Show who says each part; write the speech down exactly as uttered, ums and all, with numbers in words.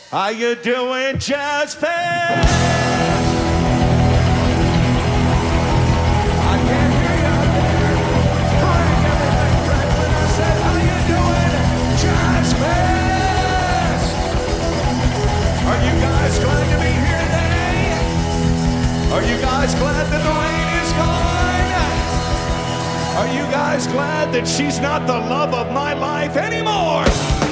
Speaker 1: How you doing, Jazz fans? I can't hear you out there. Crank everything, crank when I said, how you doing, Jazz fans? Are you guys glad to be here today? Are you guys glad that the rain is gone? Are you guys glad that she's not the love of my life anymore?